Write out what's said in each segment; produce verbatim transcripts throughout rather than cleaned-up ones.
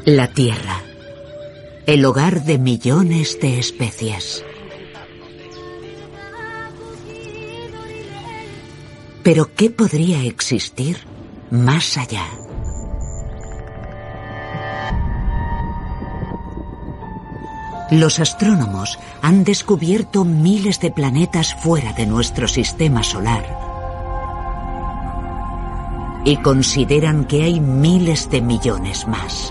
La Tierra, el hogar de millones de especies. Pero ¿qué podría existir más allá? Los astrónomos han descubierto miles de planetas fuera de nuestro sistema solar y consideran que hay miles de millones más.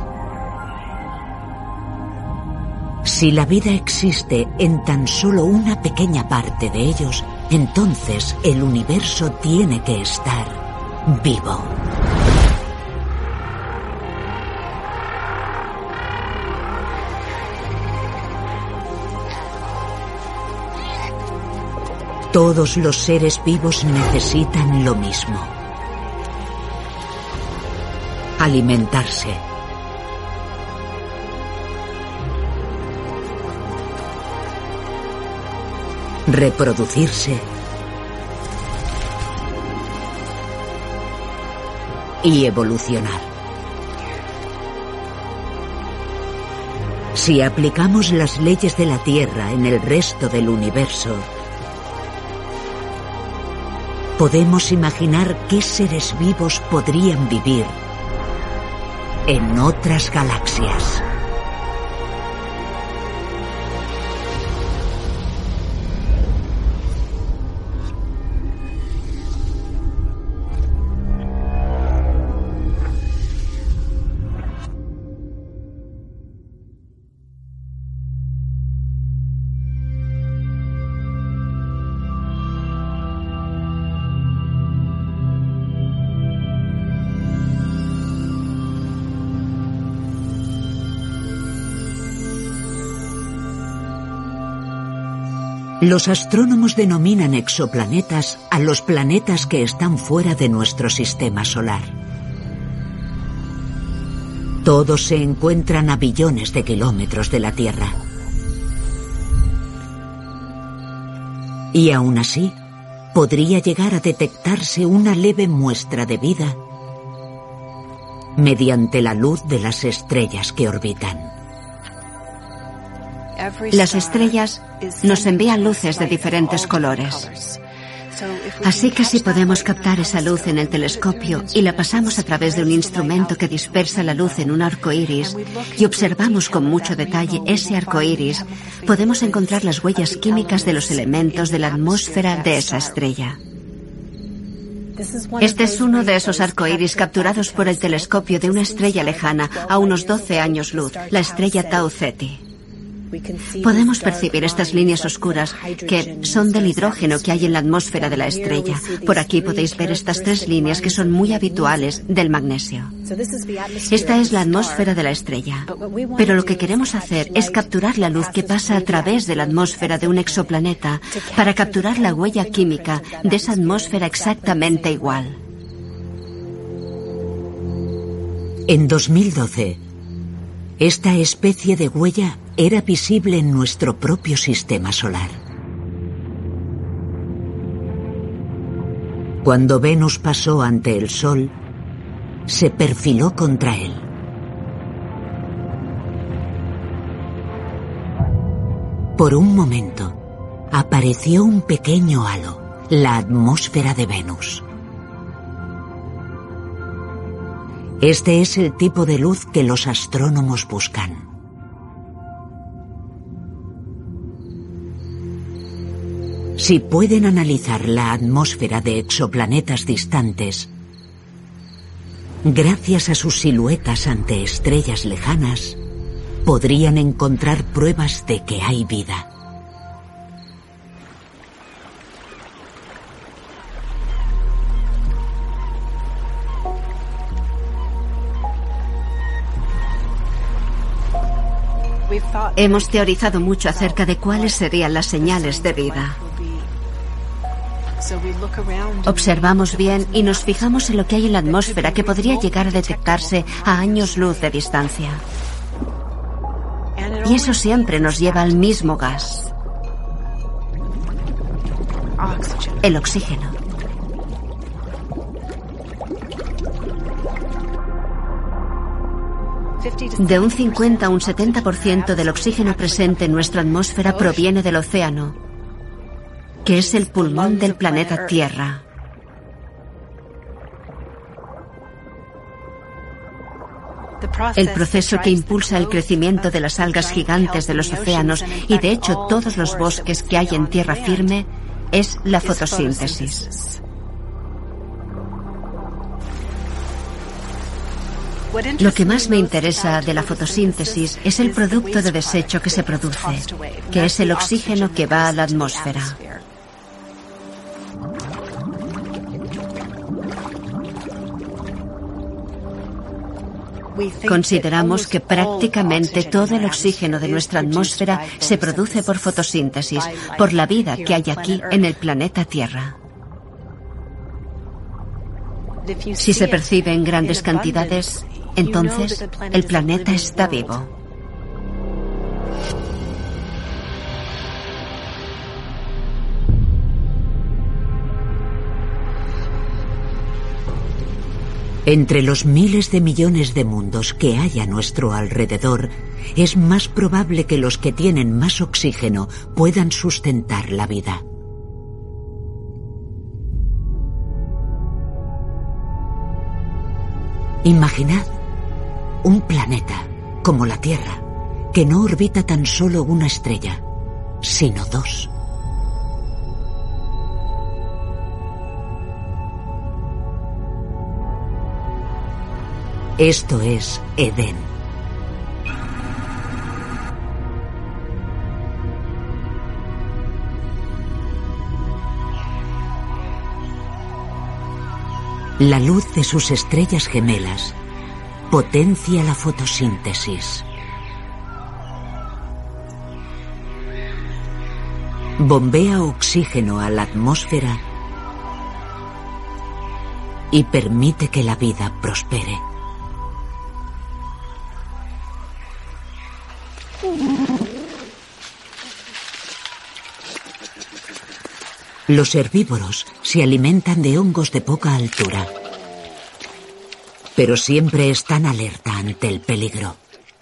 Si la vida existe en tan solo una pequeña parte de ellos, entonces el universo tiene que estar vivo. Todos los seres vivos necesitan lo mismo: alimentarse, reproducirse y evolucionar. Si aplicamos las leyes de la Tierra en el resto del universo, podemos imaginar qué seres vivos podrían vivir en otras galaxias. Los astrónomos denominan exoplanetas a los planetas que están fuera de nuestro sistema solar. Todos se encuentran a billones de kilómetros de la Tierra. Y aún así, podría llegar a detectarse una leve muestra de vida mediante la luz de las estrellas que orbitan. Las estrellas nos envían luces de diferentes colores. Así que si podemos captar esa luz en el telescopio y la pasamos a través de un instrumento que dispersa la luz en un arco iris y observamos con mucho detalle ese arco iris, podemos encontrar las huellas químicas de los elementos de la atmósfera de esa estrella. Este es uno de esos arcoíris capturados por el telescopio de una estrella lejana a unos doce años luz, la estrella Tau Ceti. Podemos percibir estas líneas oscuras que son del hidrógeno que hay en la atmósfera de la estrella. Por aquí podéis ver estas tres líneas que son muy habituales del magnesio. Esta es la atmósfera de la estrella. Pero lo que queremos hacer es capturar la luz que pasa a través de la atmósfera de un exoplaneta para capturar la huella química de esa atmósfera exactamente igual. En dos mil doce, esta especie de huella era visible en nuestro propio sistema solar. Cuando Venus pasó ante el Sol, se perfiló contra él. Por un momento, apareció un pequeño halo, la atmósfera de Venus. Este es el tipo de luz que los astrónomos buscan. Si pueden analizar la atmósfera de exoplanetas distantes, gracias a sus siluetas ante estrellas lejanas, podrían encontrar pruebas de que hay vida. Hemos teorizado mucho acerca de cuáles serían las señales de vida. Observamos bien y nos fijamos en lo que hay en la atmósfera que podría llegar a detectarse a años luz de distancia. Y eso siempre nos lleva al mismo gas: el oxígeno. De un cincuenta a un setenta por ciento del oxígeno presente en nuestra atmósfera proviene del océano, que es el pulmón del planeta Tierra. El proceso que impulsa el crecimiento de las algas gigantes de los océanos y de hecho todos los bosques que hay en tierra firme es la fotosíntesis. Lo que más me interesa de la fotosíntesis es el producto de desecho que se produce, que es el oxígeno que va a la atmósfera. Consideramos que prácticamente todo el oxígeno de nuestra atmósfera se produce por fotosíntesis, por la vida que hay aquí en el planeta Tierra. Si se percibe en grandes cantidades, entonces el planeta está vivo. Entre los miles de millones de mundos que hay a nuestro alrededor, es más probable que los que tienen más oxígeno puedan sustentar la vida. Imaginad un planeta como la Tierra, que no orbita tan solo una estrella, sino dos. Esto es Edén. La luz de sus estrellas gemelas potencia la fotosíntesis. Bombea oxígeno a la atmósfera y permite que la vida prospere. Los herbívoros se alimentan de hongos de poca altura, pero siempre están alerta ante el peligro.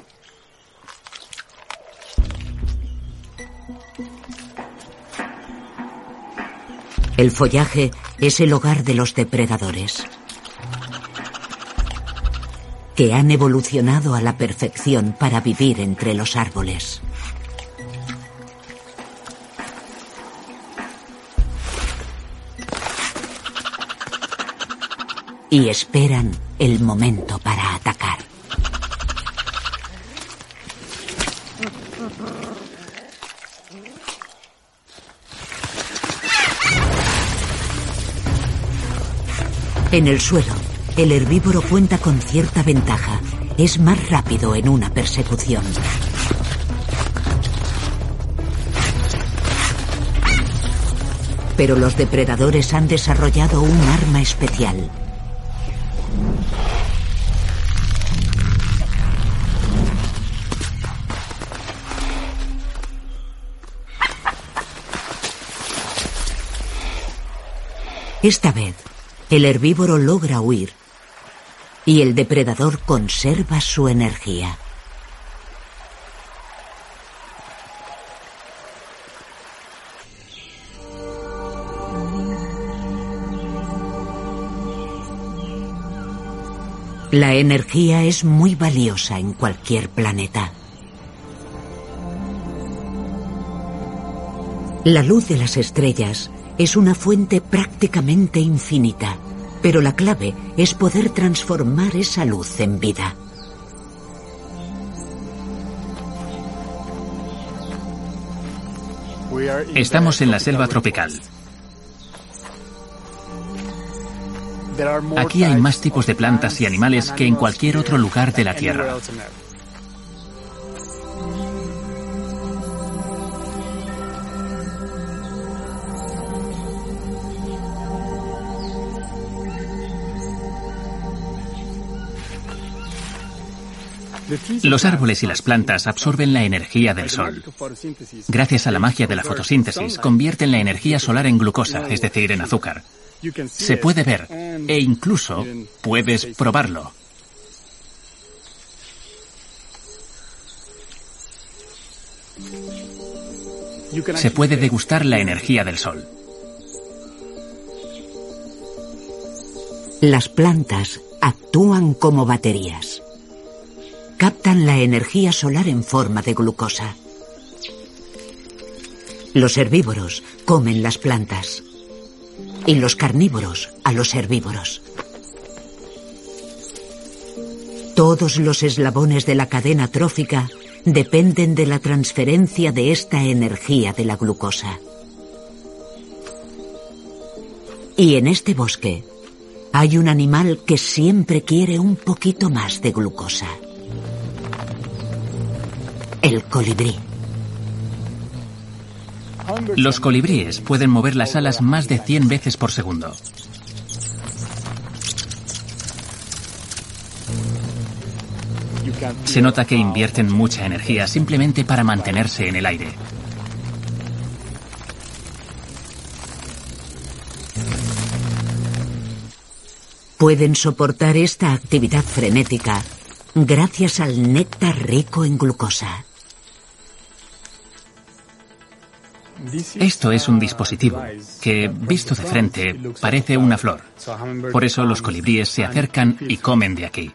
El follaje es el hogar de los depredadores, que han evolucionado a la perfección para vivir entre los árboles. Y esperan el momento para atacar. En el suelo, el herbívoro cuenta con cierta ventaja. Es más rápido en una persecución. Pero los depredadores han desarrollado un arma especial. Esta vez, el herbívoro logra huir y el depredador conserva su energía. La energía es muy valiosa en cualquier planeta. La luz de las estrellas es una fuente prácticamente infinita, pero la clave es poder transformar esa luz en vida. Estamos en la selva tropical. Aquí hay más tipos de plantas y animales que en cualquier otro lugar de la Tierra. Los árboles y las plantas absorben la energía del sol. Gracias a la magia de la fotosíntesis, convierten la energía solar en glucosa, es decir, en azúcar. Se puede ver e incluso puedes probarlo. Se puede degustar la energía del sol. Las plantas actúan como baterías. Captan la energía solar en forma de glucosa. Los herbívoros comen las plantas y los carnívoros a los herbívoros. Todos los eslabones de la cadena trófica dependen de la transferencia de esta energía de la glucosa. Y en este bosque hay un animal que siempre quiere un poquito más de glucosa. El colibrí. Los colibríes pueden mover las alas más de cien veces por segundo. Se nota que invierten mucha energía simplemente para mantenerse en el aire. Pueden soportar esta actividad frenética gracias al néctar rico en glucosa. Esto es un dispositivo que, visto de frente, parece una flor. Por eso los colibríes se acercan y comen de aquí.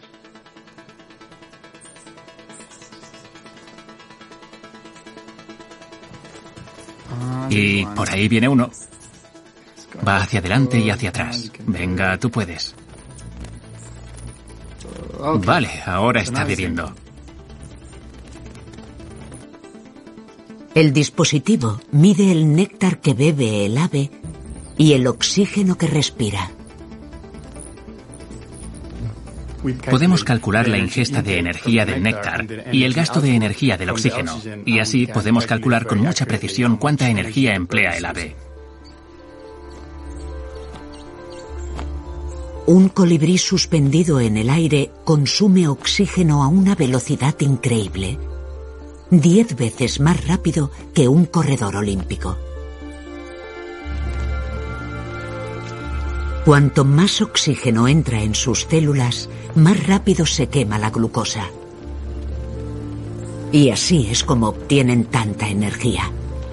Y por ahí viene uno. Va hacia adelante y hacia atrás. Venga, tú puedes. Vale, ahora está bebiendo. El dispositivo mide el néctar que bebe el ave y el oxígeno que respira. Podemos calcular la ingesta de energía del néctar y el gasto de energía del oxígeno, y así podemos calcular con mucha precisión cuánta energía emplea el ave. Un colibrí suspendido en el aire consume oxígeno a una velocidad increíble, diez veces más rápido que un corredor olímpico. Cuanto más oxígeno entra en sus células, más rápido se quema la glucosa. Y así es como obtienen tanta energía.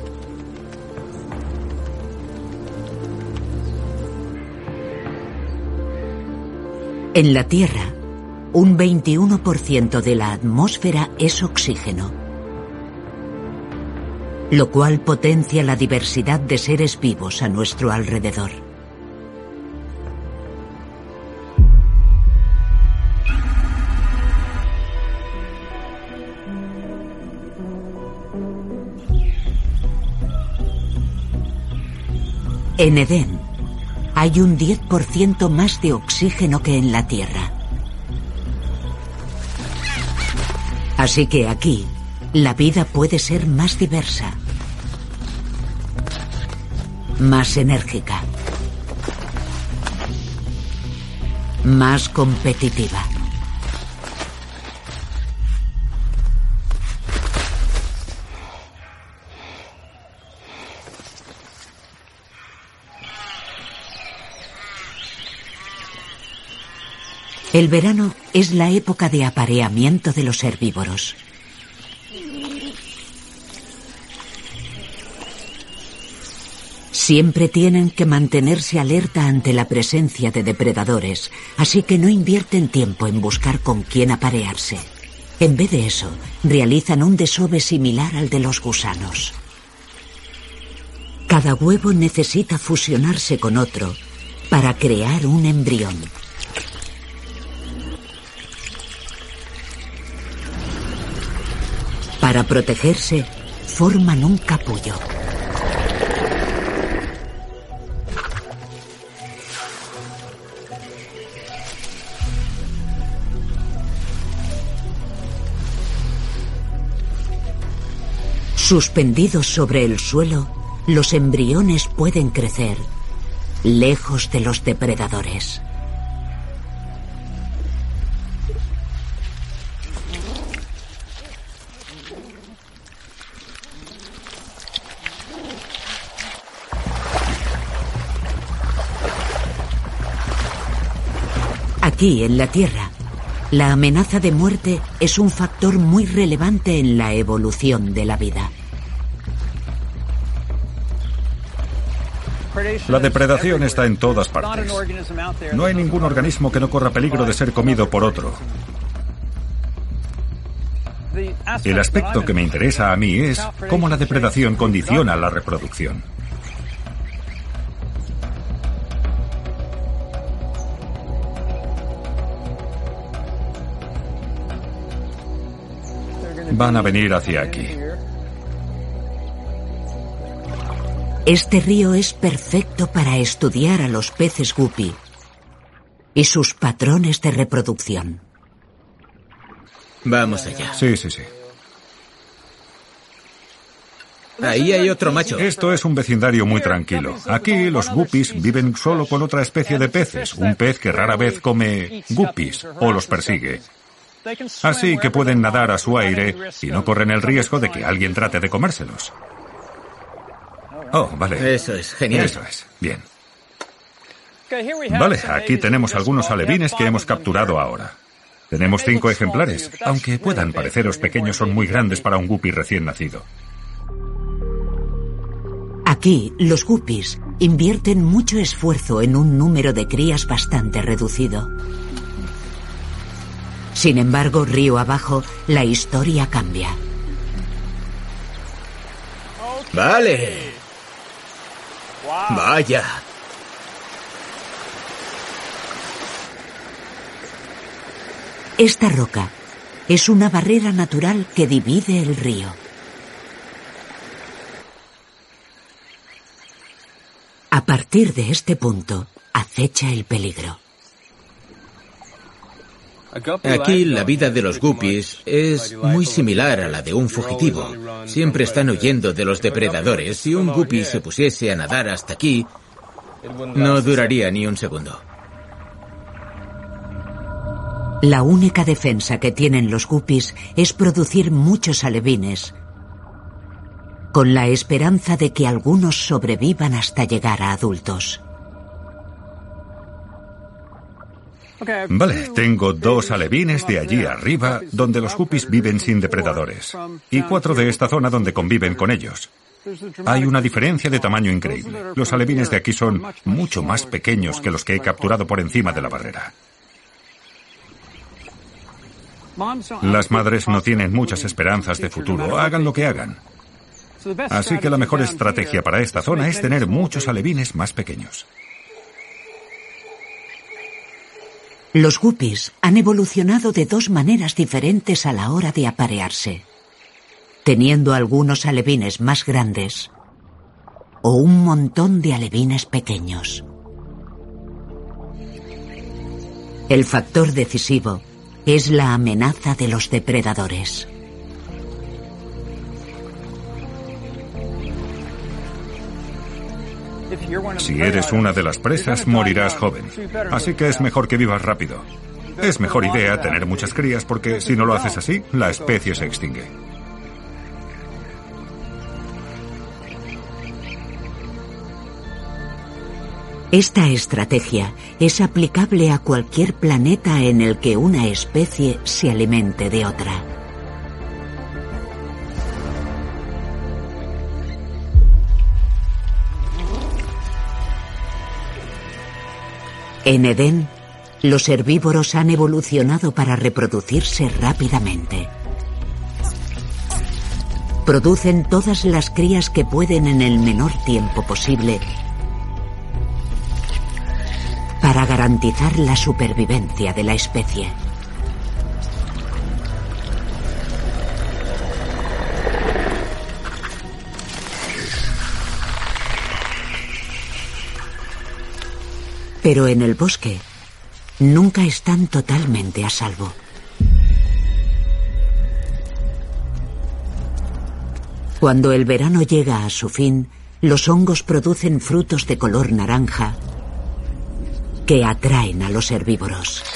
En la Tierra, un veintiuno por ciento de la atmósfera es oxígeno, lo cual potencia la diversidad de seres vivos a nuestro alrededor. En Edén, hay un diez por ciento más de oxígeno que en la Tierra. Así que aquí, la vida puede ser más diversa, más enérgica, más competitiva. El verano es la época de apareamiento de los herbívoros. Siempre tienen que mantenerse alerta ante la presencia de depredadores, así que no invierten tiempo en buscar con quién aparearse. En vez de eso, realizan un desove similar al de los gusanos. Cada huevo necesita fusionarse con otro para crear un embrión. Para protegerse, forman un capullo. Suspendidos sobre el suelo, los embriones pueden crecer, lejos de los depredadores. Aquí, en la Tierra, la amenaza de muerte es un factor muy relevante en la evolución de la vida. La depredación está en todas partes. No hay ningún organismo que no corra peligro de ser comido por otro. El aspecto que me interesa a mí es cómo la depredación condiciona la reproducción. Van a venir hacia aquí. Este río es perfecto para estudiar a los peces guppy y sus patrones de reproducción. Vamos allá. Sí, sí, sí. Ahí hay otro macho. Esto es un vecindario muy tranquilo. Aquí los guppies viven solo con otra especie de peces, un pez que rara vez come guppies o los persigue. Así que pueden nadar a su aire y no corren el riesgo de que alguien trate de comérselos. Oh, vale. Eso es, genial. Eso es, bien. Vale, aquí tenemos algunos alevines que hemos capturado ahora. Tenemos cinco ejemplares. Aunque puedan pareceros pequeños, son muy grandes para un guppy recién nacido. Aquí, los guppies invierten mucho esfuerzo en un número de crías bastante reducido. Sin embargo, río abajo, la historia cambia. Vale. Vaya. Esta roca es una barrera natural que divide el río. A partir de este punto, acecha el peligro. Aquí la vida de los guppies es muy similar a la de un fugitivo. Siempre están huyendo de los depredadores. Si un guppy se pusiese a nadar hasta aquí, no duraría ni un segundo. La única defensa que tienen los guppies es producir muchos alevines, con la esperanza de que algunos sobrevivan hasta llegar a adultos. Vale, tengo dos alevines de allí arriba, donde los guppies viven sin depredadores, y cuatro de esta zona donde conviven con ellos. Hay una diferencia de tamaño increíble. Los alevines de aquí son mucho más pequeños que los que he capturado por encima de la barrera. Las madres no tienen muchas esperanzas de futuro, hagan lo que hagan. Así que la mejor estrategia para esta zona es tener muchos alevines más pequeños. Los guppies han evolucionado de dos maneras diferentes a la hora de aparearse, teniendo algunos alevines más grandes o un montón de alevines pequeños. El factor decisivo es la amenaza de los depredadores. Si eres una de las presas, morirás joven. Así que es mejor que vivas rápido. Es mejor idea tener muchas crías porque si no lo haces así, la especie se extingue. Esta estrategia es aplicable a cualquier planeta en el que una especie se alimente de otra. En Edén, los herbívoros han evolucionado para reproducirse rápidamente. Producen todas las crías que pueden en el menor tiempo posible para garantizar la supervivencia de la especie. Pero en el bosque nunca están totalmente a salvo. Cuando el verano llega a su fin, los hongos producen frutos de color naranja que atraen a los herbívoros.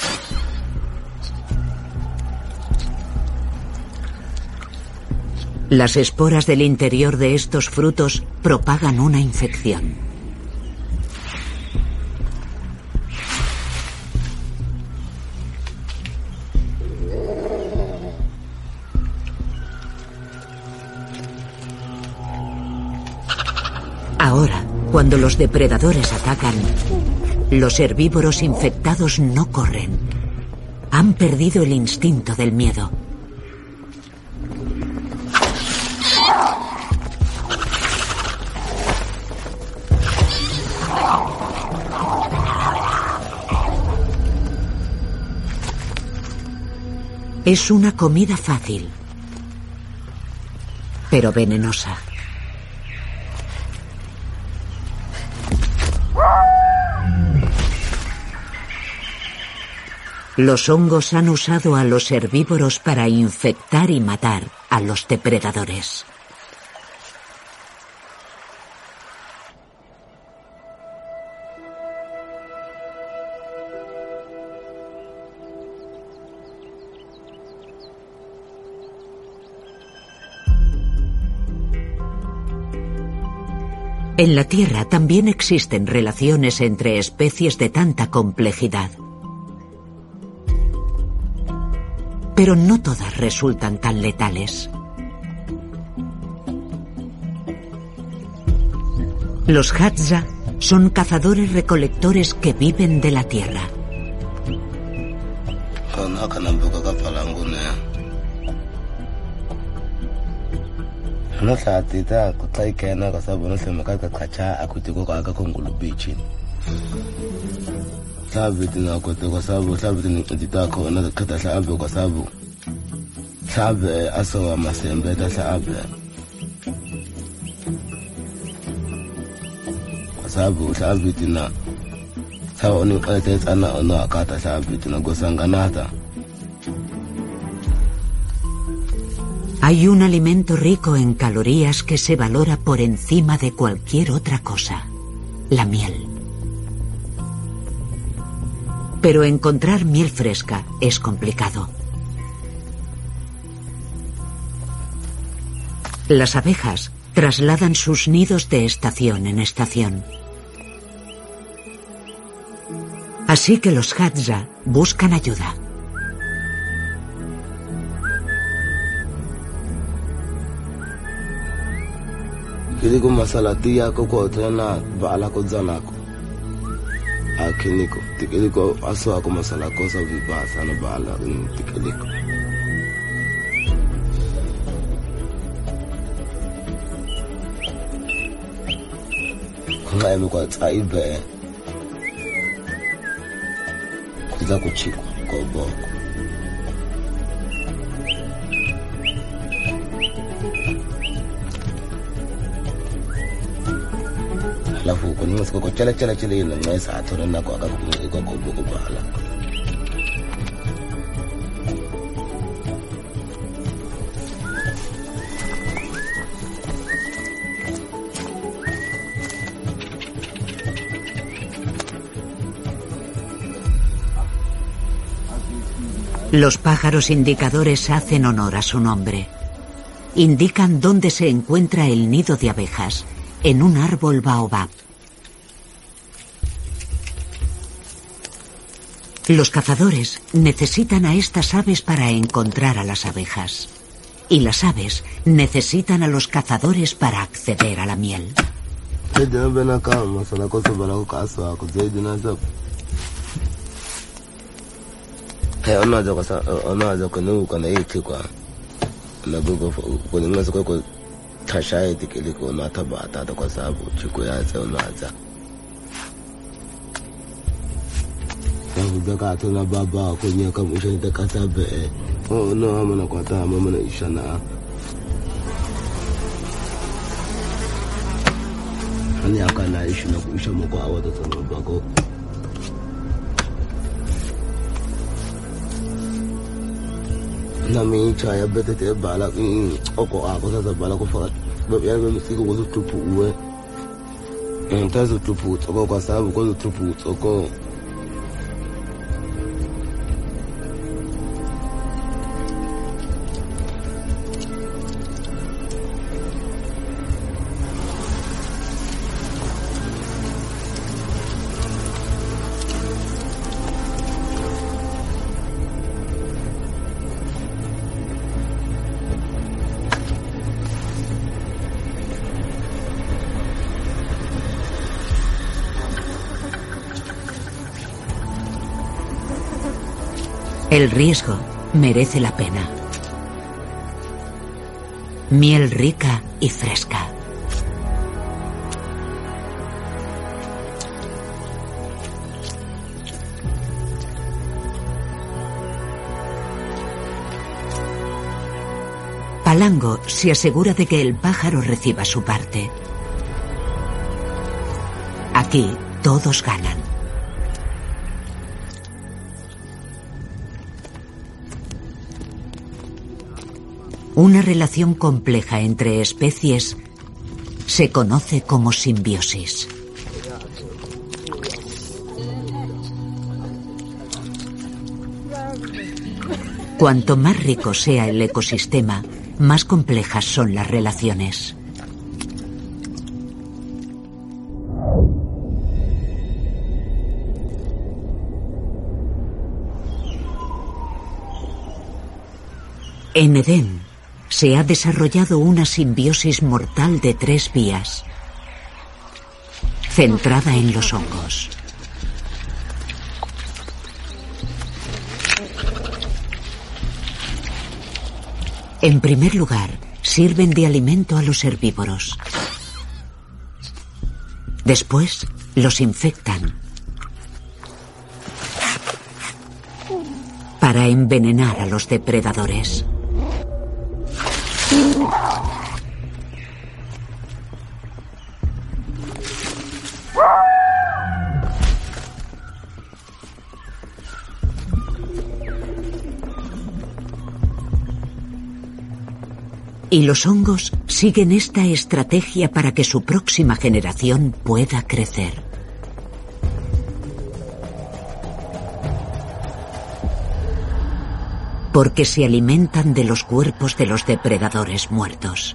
Las esporas del interior de estos frutos propagan una infección. Ahora, Cuando los depredadores atacan, los herbívoros infectados no corren. Han perdido el instinto del miedo. Es una comida fácil, pero venenosa. Los hongos han usado a los herbívoros para infectar y matar a los depredadores. En la Tierra también existen relaciones entre especies de tanta complejidad. Pero no todas resultan tan letales. Los Hadza son cazadores-recolectores que viven de la tierra. Hay un alimento rico en calorías que se valora por encima de cualquier otra cosa: la miel. Pero encontrar miel fresca es complicado. Las abejas trasladan sus nidos de estación en estación. Así que los Hadza buscan ayuda. Kiliko masalatia koko tena bala ko zanako. Akiniko tikiliko aso ako masala ko sa vibasa na bala tikiliko. Ngai mo kwa tsaibe. Kuza kuchiko ko boko. Lafu kuni msiko ko chala chala chala ile ngai sa thora na ko aka ko ko boko bala. Los pájaros indicadores hacen honor a su nombre. Indican dónde se encuentra el nido de abejas, en un árbol baobab. Los cazadores necesitan a estas aves para encontrar a las abejas. Y las aves necesitan a los cazadores para acceder a la miel. Nami chaya bete te bala oko ako sa bala ko fa ya me msiko ko tupu uwe ntazo tupu oko kwa sababu ko tupu oko El riesgo merece la pena. Miel rica y fresca. Palango se asegura de que el pájaro reciba su parte. Aquí todos ganan. Una relación compleja entre especies se conoce como simbiosis. Cuanto más rico sea el ecosistema, más complejas son las relaciones. En Edén se ha desarrollado una simbiosis mortal de tres vías, centrada en los hongos. En primer lugar, sirven de alimento a los herbívoros. Después, los infectan para envenenar a los depredadores. Y los hongos siguen esta estrategia para que su próxima generación pueda crecer. Porque se alimentan de los cuerpos de los depredadores muertos.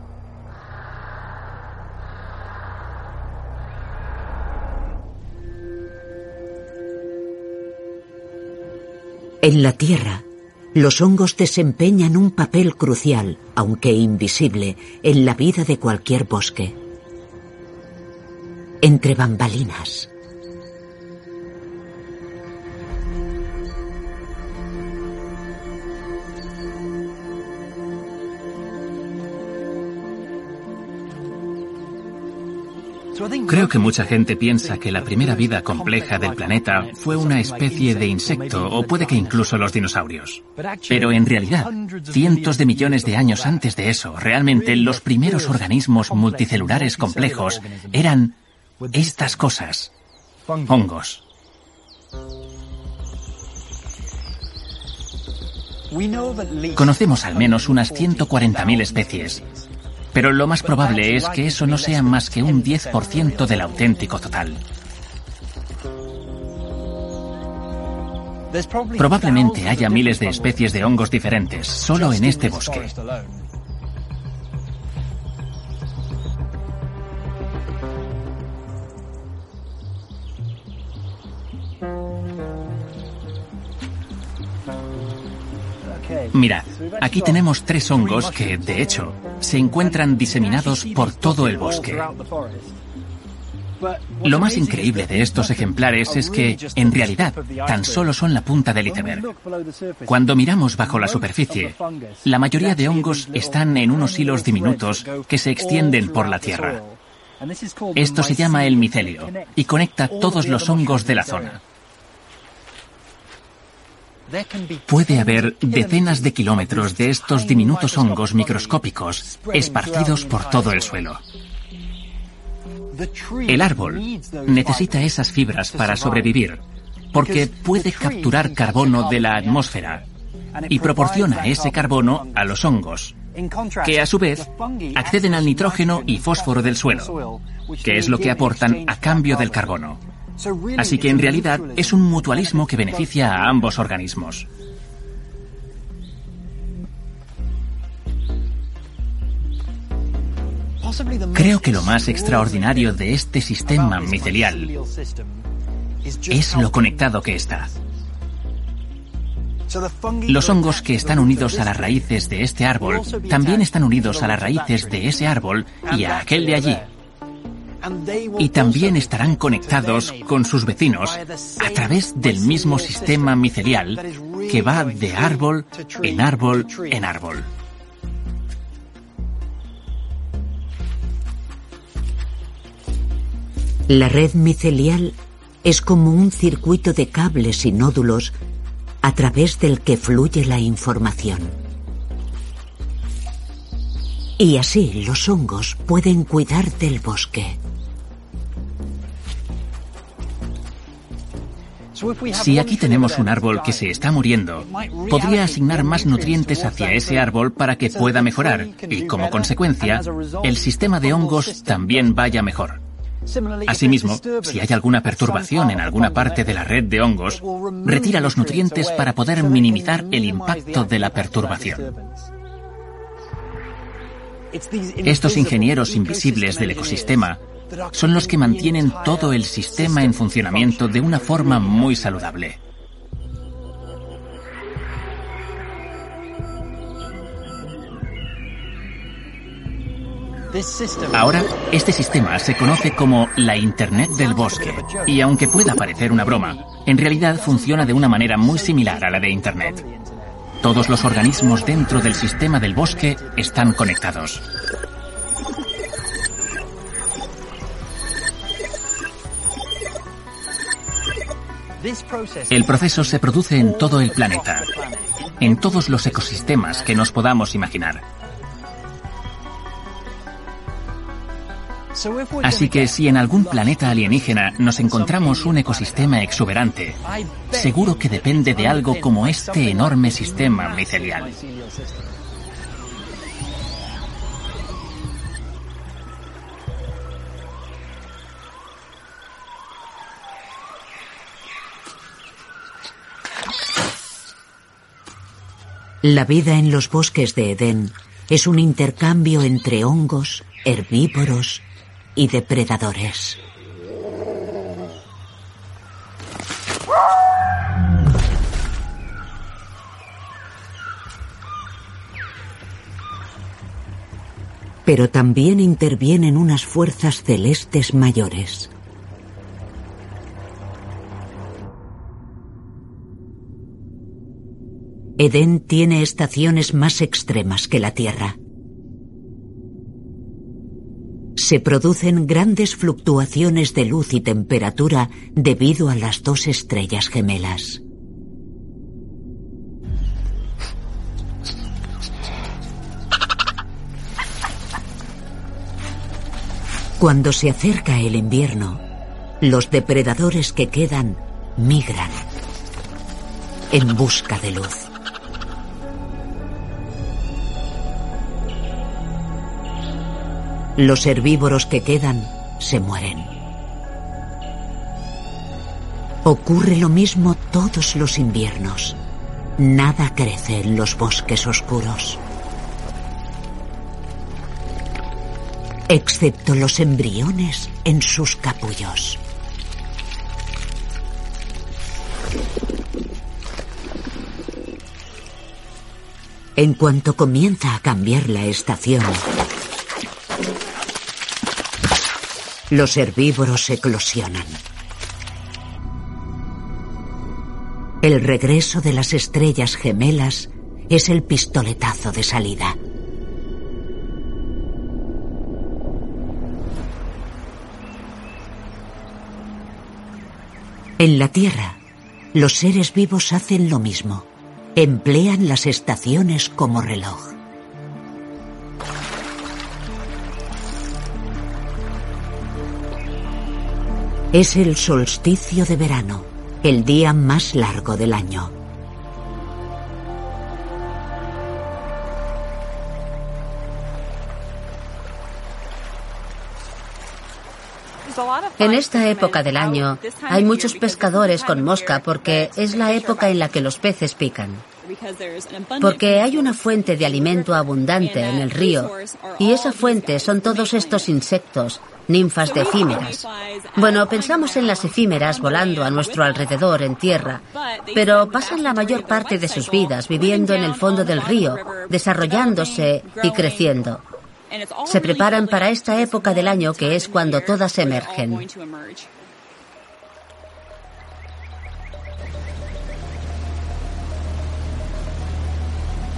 En la Tierra, los hongos desempeñan un papel crucial, aunque invisible, en la vida de cualquier bosque. Entre bambalinas. Creo que mucha gente piensa que la primera vida compleja del planeta fue una especie de insecto, o puede que incluso los dinosaurios. Pero en realidad, cientos de millones de años antes de eso, realmente los primeros organismos multicelulares complejos eran estas cosas: hongos. Conocemos al menos unas ciento cuarenta mil especies. Pero lo más probable es que eso no sea más que un diez por ciento del auténtico total. Probablemente haya miles de especies de hongos diferentes, solo en este bosque. Mirad, aquí tenemos tres hongos que, de hecho, se encuentran diseminados por todo el bosque. Lo más increíble de estos ejemplares es que, en realidad, tan solo son la punta del iceberg. Cuando miramos bajo la superficie, la mayoría de hongos están en unos hilos diminutos que se extienden por la tierra. Esto se llama el micelio y conecta todos los hongos de la zona. Puede haber decenas de kilómetros de estos diminutos hongos microscópicos esparcidos por todo el suelo. El árbol necesita esas fibras para sobrevivir, porque puede capturar carbono de la atmósfera y proporciona ese carbono a los hongos, que a su vez acceden al nitrógeno y fósforo del suelo, que es lo que aportan a cambio del carbono. Así que en realidad es un mutualismo que beneficia a ambos organismos. Creo que lo más extraordinario de este sistema micelial es lo conectado que está. Los hongos que están unidos a las raíces de este árbol también están unidos a las raíces de ese árbol y a aquel de allí. Y también estarán conectados con sus vecinos a través del mismo sistema micelial que va de árbol en árbol en árbol. La red micelial es como un circuito de cables y nódulos a través del que fluye la información. Y así los hongos pueden cuidar del bosque. Si aquí tenemos un árbol que se está muriendo, podría asignar más nutrientes hacia ese árbol para que pueda mejorar y, como consecuencia, el sistema de hongos también vaya mejor. Asimismo, si hay alguna perturbación en alguna parte de la red de hongos, retira los nutrientes para poder minimizar el impacto de la perturbación. Estos ingenieros invisibles del ecosistema son los que mantienen todo el sistema en funcionamiento de una forma muy saludable. Ahora, este sistema se conoce como la Internet del bosque, y aunque pueda parecer una broma, en realidad funciona de una manera muy similar a la de Internet. Todos los organismos dentro del sistema del bosque están conectados. El proceso se produce en todo el planeta, en todos los ecosistemas que nos podamos imaginar. Así que si en algún planeta alienígena nos encontramos un ecosistema exuberante, seguro que depende de algo como este enorme sistema micelial. La vida en los bosques de Edén es un intercambio entre hongos, herbívoros y depredadores. Pero también intervienen unas fuerzas celestes mayores. Edén tiene estaciones más extremas que la Tierra. Se producen grandes fluctuaciones de luz y temperatura debido a las dos estrellas gemelas. Cuando se acerca el invierno, los depredadores que quedan migran en busca de luz. Los herbívoros que quedan se mueren. Ocurre lo mismo todos los inviernos. Nada crece en los bosques oscuros, excepto los embriones en sus capullos. En cuanto comienza a cambiar la estación, los herbívoros eclosionan. El regreso de las estrellas gemelas es el pistoletazo de salida. En la Tierra, los seres vivos hacen lo mismo. Emplean las estaciones como reloj. Es el solsticio de verano, el día más largo del año. En esta época del año hay muchos pescadores con mosca porque es la época en la que los peces pican. Porque hay una fuente de alimento abundante en el río y esa fuente son todos estos insectos, ninfas de efímeras. Bueno, pensamos en las efímeras volando a nuestro alrededor en tierra, pero pasan la mayor parte de sus vidas viviendo en el fondo del río, desarrollándose y creciendo. Se preparan para esta época del año que es cuando todas emergen.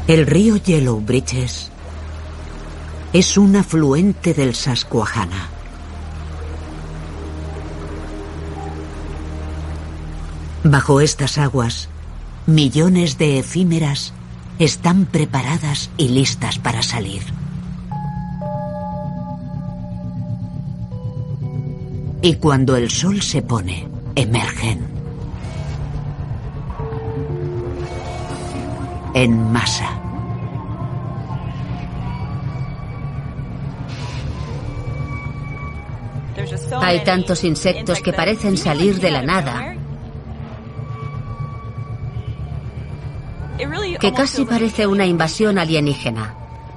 El río Yellow Bridges es un afluente del Susquehanna. Bajo estas aguas, millones de efímeras están preparadas y listas para salir. Y cuando el sol se pone, emergen en masa. Hay tantos insectos que parecen salir de la nada, que casi parece una invasión alienígena.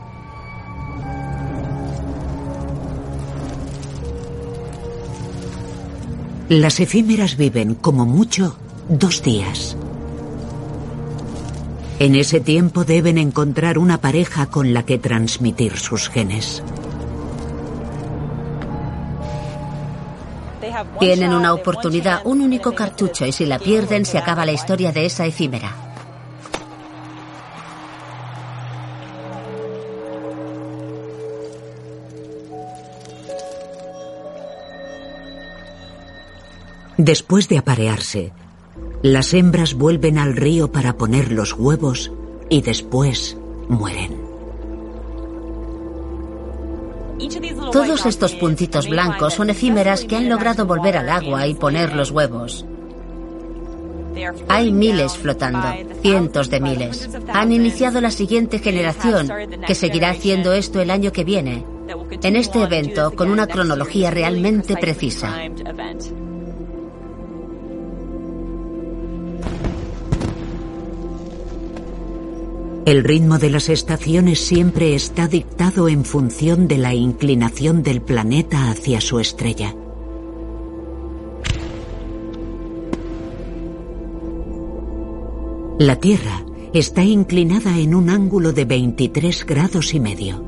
Las efímeras viven, como mucho, dos días. En ese tiempo deben encontrar una pareja con la que transmitir sus genes. Tienen una oportunidad, un único cartucho, y si la pierden se acaba la historia de esa efímera. Después de aparearse, las hembras vuelven al río para poner los huevos y después mueren. Todos estos puntitos blancos son efímeras que han logrado volver al agua y poner los huevos. Hay miles flotando, cientos de miles. Han iniciado la siguiente generación, que seguirá haciendo esto el año que viene, en este evento con una cronología realmente precisa. El ritmo de las estaciones siempre está dictado en función de la inclinación del planeta hacia su estrella. La Tierra está inclinada en un ángulo de veintitrés grados y medio.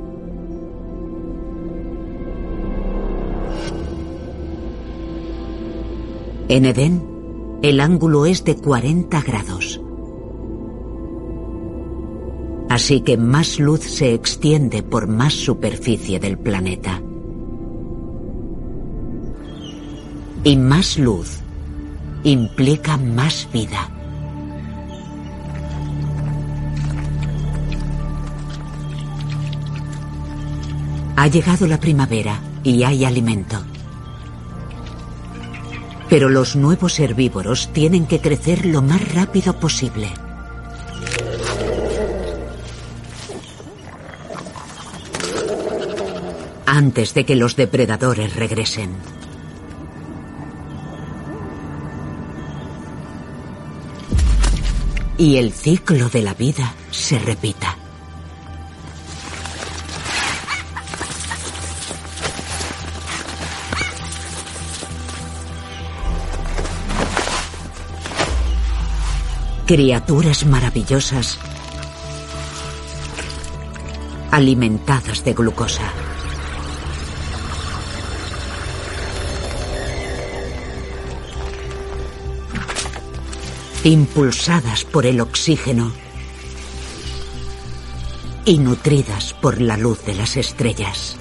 En Edén, el ángulo es de cuarenta grados. Así que más luz se extiende por más superficie del planeta. Y más luz implica más vida. Ha llegado la primavera y hay alimento. Pero los nuevos herbívoros tienen que crecer lo más rápido posible. Antes de que los depredadores regresen. Y el ciclo de la vida se repita. Criaturas maravillosas, alimentadas de glucosa. Impulsadas por el oxígeno y nutridas por la luz de las estrellas.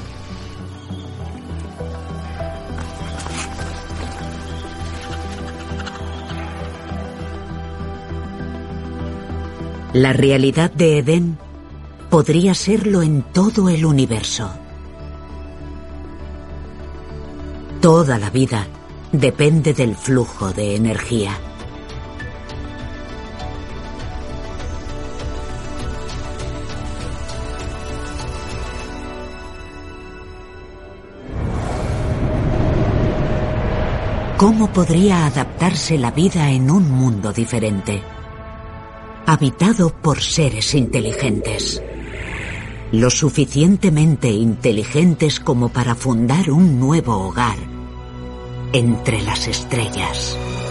La realidad de Edén podría serlo en todo el universo. Toda la vida depende del flujo de energía. ¿Cómo podría adaptarse la vida en un mundo diferente? Habitado por seres inteligentes. Lo suficientemente inteligentes como para fundar un nuevo hogar entre las estrellas.